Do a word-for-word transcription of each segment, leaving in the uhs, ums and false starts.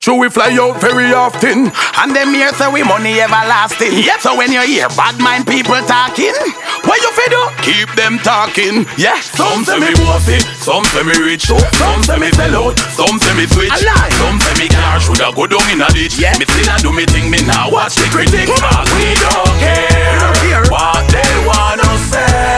True, we fly out very often, and them here say we money everlasting. Yep. So when you hear bad mind people talking, what you fi do? Keep them talking. Yeah. Some say me bossy, some say me rich, some say me sell out, some say me switch, some say me car shoulda go down in a ditch. Yeah. Me still a do me thing, me now watch the critics. Cause we don't care what they wanna say.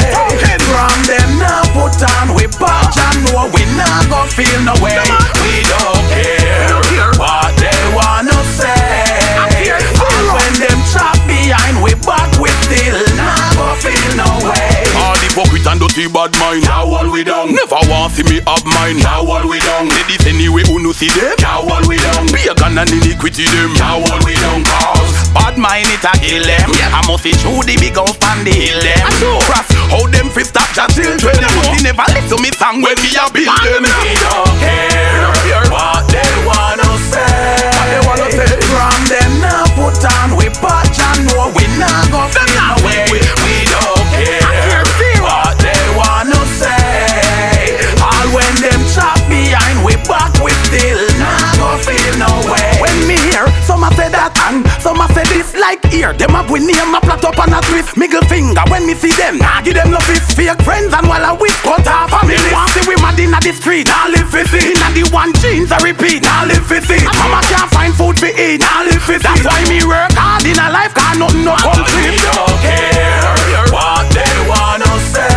From them now put on we patch and know we not gon' feel no way. We don't care what they wanna say. And when them chop behind we back, we still not gon' feel no way. All the hypocrite and dirty bad mind, now all we down. Never want see me have mine, now all we down. Say this anyway, who no see them, now all we down. Be a gun and iniquity them, now all we down. Cause bad mind it a kill them. Yeah. I must see through the big house and the hill them. cross how them fi stop your children. They must never listen me song when me a build them. We don't care what they wanna say. What they wanna say. From them now put on we patch and know we not gon' feel no way. We, we don't care what they wanna say. All when them chop behind we back, we still not gon' feel no way. When me hear some a say that and some a say this like here, them a win name a plot up and a twist. Middle finger when me see them, nah give them no fist. Fake friends and while I whip cut off family. Want see we mad inna the street, nah live for see. Inna the one jeans I repeat, nah live for see. Mama can't find food for eat, nah live for see. That's why me work hard in a life, cause nothing no come cheap. We don't care what they wanna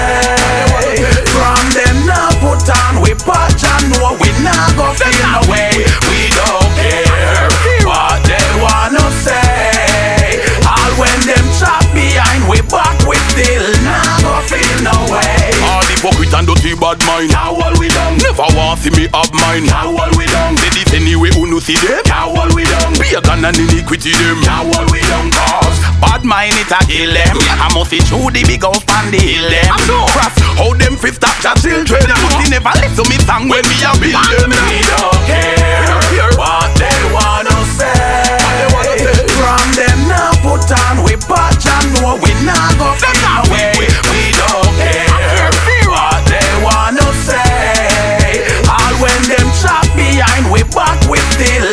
say. From them now put on we patch and know we not gon' feel no way. We don't care what they wanna say. All when them chop behind we back, we still not gon' feel no way. All the hypocrite and dirty bad mind, now all we done. Never want see me have mine, now all we done. Say this anyway, who no see them, now all we done. Be a gun and iniquity them, now all we done. Cause bad mind it a kill them. I must see through the big house and the hill them. cross how them fi stop your children. They must never listen me song when me a build them. We don't care what they wanna say. From them now put on we patch and know we not gon' feel no way. We, we don't care what they wanna say. All when them chop behind we back, we still